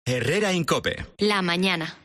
Herrera en COPE. La mañana.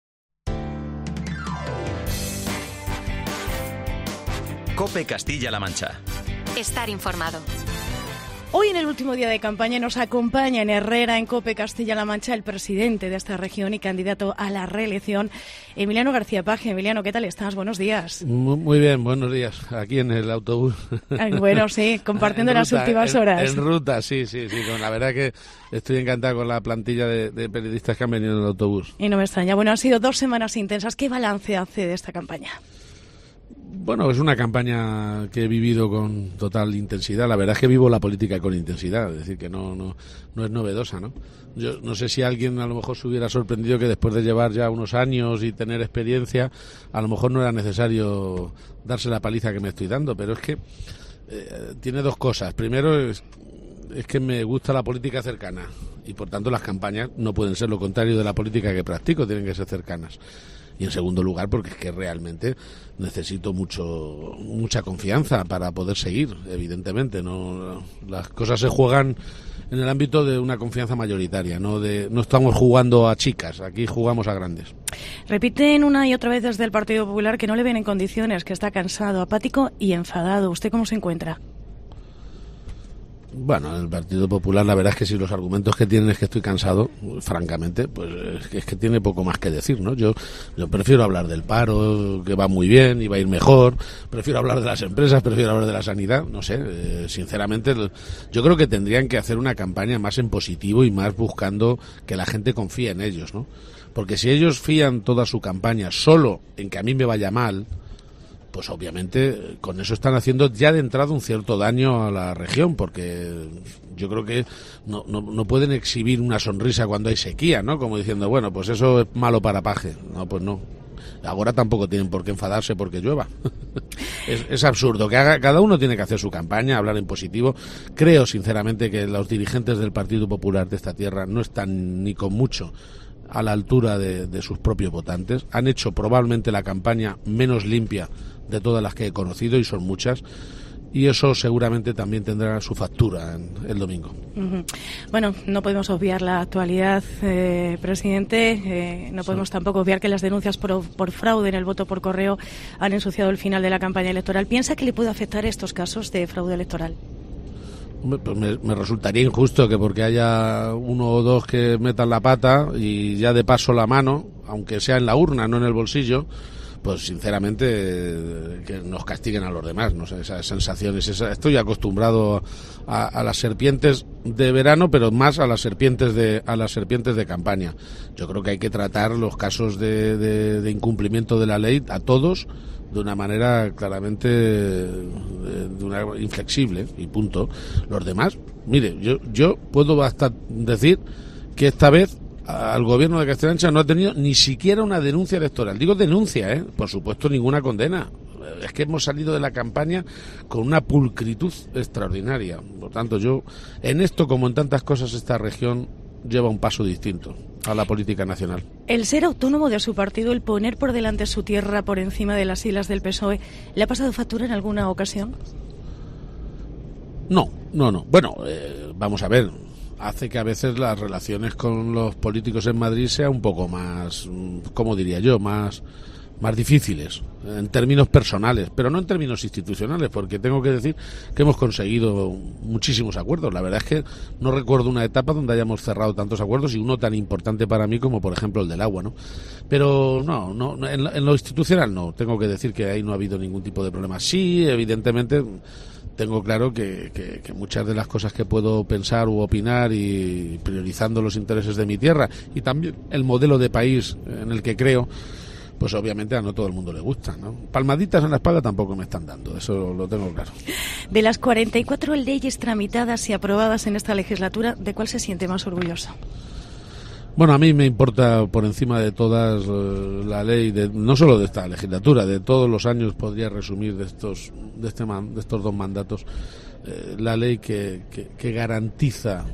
COPE Castilla-La Mancha. Estar informado. Hoy, en el último día de campaña, nos acompaña en Herrera, en COPE Castilla-La Mancha, el presidente de esta región y candidato a la reelección, Emiliano García Paje. Emiliano, ¿qué tal estás? Buenos días. Muy bien, buenos días. Aquí en el autobús. Bueno, sí, compartiendo las últimas horas. En ruta, sí. La verdad que estoy encantado con la plantilla de periodistas que han venido en el autobús. Y no me extraña. Bueno, han sido 2 semanas intensas. ¿Qué balance hace de esta campaña? Bueno, es una campaña que he vivido con total intensidad. La verdad es que vivo la política con intensidad, es decir, que no es novedosa, ¿no? Yo no sé si alguien a lo mejor se hubiera sorprendido que después de llevar ya unos años y tener experiencia, a lo mejor no era necesario darse la paliza que me estoy dando, pero es que tiene 2 cosas. Primero es que me gusta la política cercana y por tanto las campañas no pueden ser lo contrario de la política que practico, tienen que ser cercanas. Y en segundo lugar, porque es que realmente necesito mucha confianza para poder seguir, evidentemente. Las cosas se juegan en el ámbito de una confianza mayoritaria, no estamos jugando a chicas, aquí jugamos a grandes. Repiten una y otra vez desde el Partido Popular que no le ven en condiciones, que está cansado, apático y enfadado. ¿Usted cómo se encuentra? Bueno, el Partido Popular, la verdad es que si los argumentos que tienen es que estoy cansado, francamente, pues es que tiene poco más que decir, ¿no? Yo prefiero hablar del paro, que va muy bien y va a ir mejor, prefiero hablar de las empresas, prefiero hablar de la sanidad, no sé, sinceramente, yo creo que tendrían que hacer una campaña más en positivo y más buscando que la gente confíe en ellos, ¿no? Porque si ellos fían toda su campaña solo en que a mí me vaya mal, pues obviamente con eso están haciendo ya de entrada un cierto daño a la región, porque yo creo que no pueden exhibir una sonrisa cuando hay sequía, ¿no? Como diciendo, bueno, pues eso es malo para Paje. No, pues no. Ahora tampoco tienen por qué enfadarse porque llueva. Es absurdo. Cada uno tiene que hacer su campaña, hablar en positivo. Creo sinceramente que los dirigentes del Partido Popular de esta tierra no están ni con mucho a la altura de sus propios votantes. Han hecho probablemente la campaña menos limpia de todas las que he conocido, y son muchas, y eso seguramente también tendrá su factura el domingo. Uh-huh. Bueno, no podemos obviar la actualidad, presidente, no podemos tampoco obviar que las denuncias por fraude en el voto por correo han ensuciado el final de la campaña electoral. ¿Piensa que le puede afectar estos casos de fraude electoral? Pues me resultaría injusto que porque haya 1 o 2 que metan la pata y ya de paso la mano, aunque sea en la urna, no en el bolsillo, pues sinceramente que nos castiguen a los demás, no sé, esas sensaciones. Estoy acostumbrado a las serpientes de verano, pero más a las serpientes de campaña. Yo creo que hay que tratar los casos de incumplimiento de la ley a todos de una manera claramente inflexible y punto. Los demás, mire, yo puedo hasta decir que esta vez al gobierno de Castilla-La Mancha no ha tenido ni siquiera una denuncia electoral. Digo denuncia, por supuesto ninguna condena. Es que hemos salido de la campaña con una pulcritud extraordinaria. Por tanto, yo en esto, como en tantas cosas, esta región lleva un paso distinto a la política nacional. El ser autónomo de su partido, el poner por delante su tierra por encima de las siglas del PSOE, ¿le ha pasado factura en alguna ocasión? No. Bueno, vamos a ver. Hace que a veces las relaciones con los políticos en Madrid sean un poco más, ¿cómo diría yo?, más difíciles en términos personales, pero no en términos institucionales, porque tengo que decir que hemos conseguido muchísimos acuerdos. La verdad es que no recuerdo una etapa donde hayamos cerrado tantos acuerdos, y uno tan importante para mí como por ejemplo el del agua, ¿no? Pero no en lo institucional no, tengo que decir que ahí no ha habido ningún tipo de problema. Sí, evidentemente tengo claro que muchas de las cosas que puedo pensar u opinar, y priorizando los intereses de mi tierra y también el modelo de país en el que creo, pues obviamente a no todo el mundo le gusta, ¿no? Palmaditas en la espalda tampoco me están dando, eso lo tengo claro. De las 44 leyes tramitadas y aprobadas en esta legislatura, ¿de cuál se siente más orgulloso? Bueno, a mí me importa por encima de todas la ley, no solo de esta legislatura, de todos los años podría resumir de estos 2 mandatos, la ley que garantiza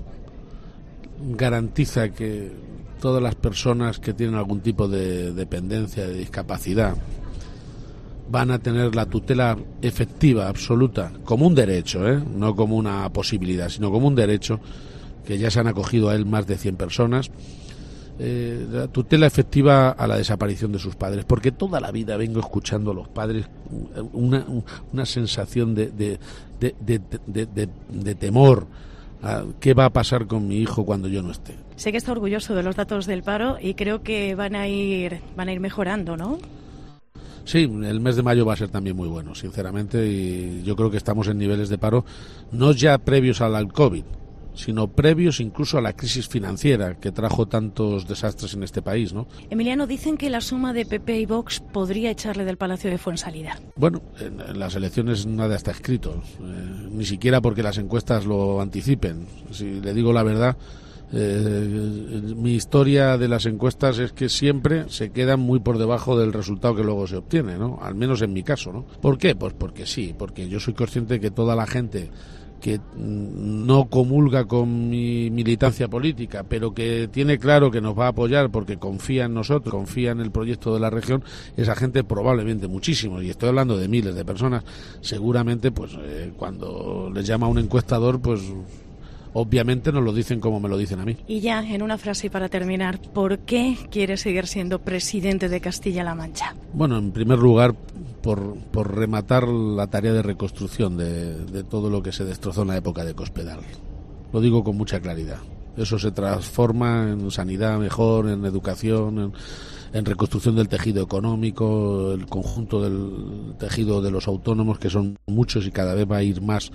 que todas las personas que tienen algún tipo de dependencia, de discapacidad, van a tener la tutela efectiva, absoluta, como un derecho, no como una posibilidad, sino como un derecho, que ya se han acogido a él más de 100 personas, la tutela efectiva a la desaparición de sus padres, porque toda la vida vengo escuchando a los padres una sensación de temor a qué va a pasar con mi hijo cuando yo no esté. Sé que está orgulloso de los datos del paro y creo que van a ir mejorando, ¿no? Sí, el mes de mayo va a ser también muy bueno, sinceramente, y yo creo que estamos en niveles de paro no ya previos al COVID, sino previos incluso a la crisis financiera que trajo tantos desastres en este país, ¿no? Emiliano, dicen que la suma de PP y Vox podría echarle del Palacio de Fuensalida. Bueno, en las elecciones nada está escrito, ni siquiera porque las encuestas lo anticipen. Si le digo la verdad, mi historia de las encuestas es que siempre se quedan muy por debajo del resultado que luego se obtiene, ¿no? Al menos en mi caso, ¿no? ¿Por qué? Pues porque sí, porque yo soy consciente de que toda la gente que no comulga con mi militancia política, pero que tiene claro que nos va a apoyar porque confía en nosotros, confía en el proyecto de la región, esa gente probablemente muchísimos, y estoy hablando de miles de personas, seguramente pues cuando les llama a un encuestador, pues obviamente nos lo dicen como me lo dicen a mí. Y ya, en una frase y para terminar, ¿por qué quiere seguir siendo presidente de Castilla-La Mancha? Bueno, en primer lugar, por rematar la tarea de reconstrucción de todo lo que se destrozó en la época de Cospedal. Lo digo con mucha claridad. Eso se transforma en sanidad mejor, en educación, en reconstrucción del tejido económico, el conjunto del tejido de los autónomos, que son muchos y cada vez va a ir más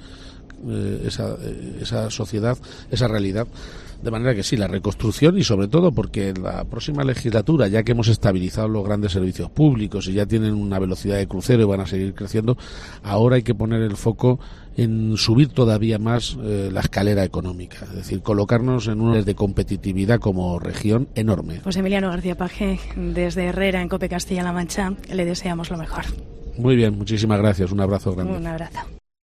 esa sociedad, esa realidad. De manera que sí, la reconstrucción, y sobre todo porque en la próxima legislatura, ya que hemos estabilizado los grandes servicios públicos y ya tienen una velocidad de crucero y van a seguir creciendo, ahora hay que poner el foco en subir todavía más la escalera económica, es decir, colocarnos en un nivel de competitividad como región enorme. Pues Emiliano García Paje, desde Herrera, en COPE Castilla-La Mancha, le deseamos lo mejor. Muy bien, muchísimas gracias, un abrazo grande. Un abrazo.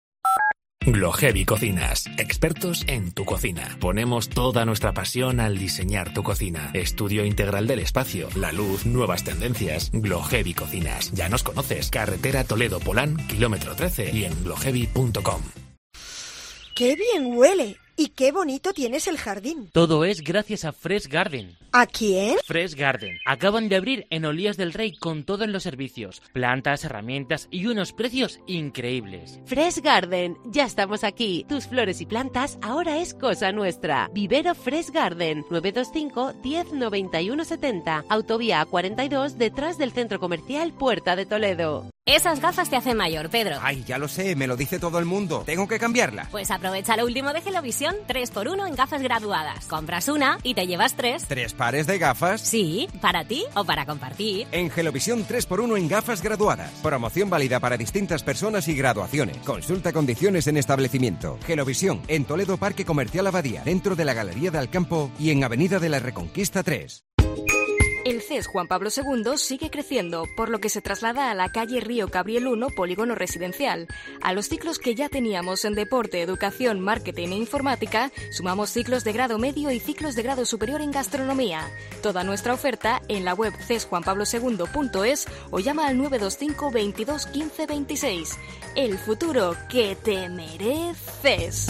Glohevi Cocinas, expertos en tu cocina. Ponemos toda nuestra pasión al diseñar tu cocina. Estudio integral del espacio, la luz, nuevas tendencias. Glohevi Cocinas. Ya nos conoces. Carretera Toledo-Polán, kilómetro 13 y en glohevi.com. ¡Qué bien huele! Y qué bonito tienes el jardín. Todo es gracias a Fresh Garden. ¿A quién? Fresh Garden. Acaban de abrir en Olías del Rey con todos los servicios, plantas, herramientas y unos precios increíbles. Fresh Garden. Ya estamos aquí. Tus flores y plantas ahora es cosa nuestra. Vivero Fresh Garden. 925 10 91 70. Autovía A42 detrás del Centro Comercial Puerta de Toledo. Esas gafas te hacen mayor, Pedro. Ay, ya lo sé, me lo dice todo el mundo. ¿Tengo que cambiarlas? Pues aprovecha lo último de Gelovisión, 3x1 en gafas graduadas. Compras una y te llevas 3. ¿3 pares de gafas? Sí, para ti o para compartir. En Gelovisión 3x1 en gafas graduadas. Promoción válida para distintas personas y graduaciones. Consulta condiciones en establecimiento. Gelovisión, en Toledo Parque Comercial Abadía, dentro de la Galería de Alcampo y en Avenida de la Reconquista 3. El CES Juan Pablo II sigue creciendo, por lo que se traslada a la calle Río Cabriel 1, polígono residencial. A los ciclos que ya teníamos en deporte, educación, marketing e informática, sumamos ciclos de grado medio y ciclos de grado superior en gastronomía. Toda nuestra oferta en la web cesjuanpablosegundo.es o llama al 925 22 15 26. El futuro que te mereces.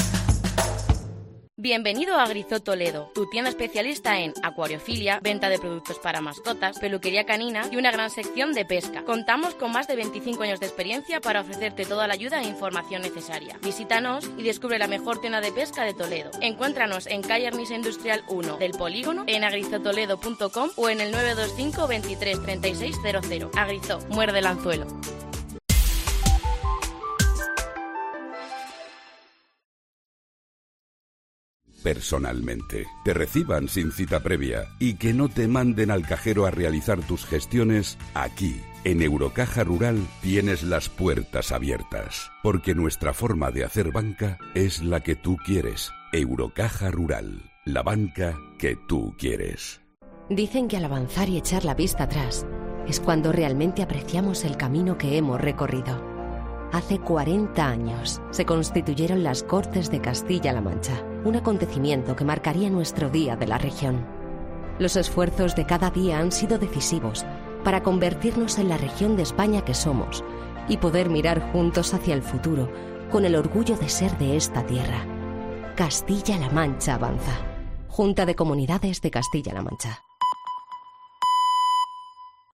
Bienvenido a Agrizot Toledo, tu tienda especialista en acuariofilia, venta de productos para mascotas, peluquería canina y una gran sección de pesca. Contamos con más de 25 años de experiencia para ofrecerte toda la ayuda e información necesaria. Visítanos y descubre la mejor tienda de pesca de Toledo. Encuéntranos en calle Arnisa Industrial 1 del Polígono, en agrizotoledo.com o en el 925 23 36 00. Agrizot, muerde el anzuelo. Personalmente, te reciban sin cita previa y que no te manden al cajero a realizar tus gestiones. Aquí, en Eurocaja Rural, tienes las puertas abiertas, porque nuestra forma de hacer banca es la que tú quieres. Eurocaja Rural, la banca que tú quieres. Dicen que al avanzar y echar la vista atrás es cuando realmente apreciamos el camino que hemos recorrido. Hace 40 años se constituyeron las Cortes de Castilla-La Mancha, un acontecimiento que marcaría nuestro día de la región. Los esfuerzos de cada día han sido decisivos para convertirnos en la región de España que somos y poder mirar juntos hacia el futuro con el orgullo de ser de esta tierra. Castilla-La Mancha avanza. Junta de Comunidades de Castilla-La Mancha.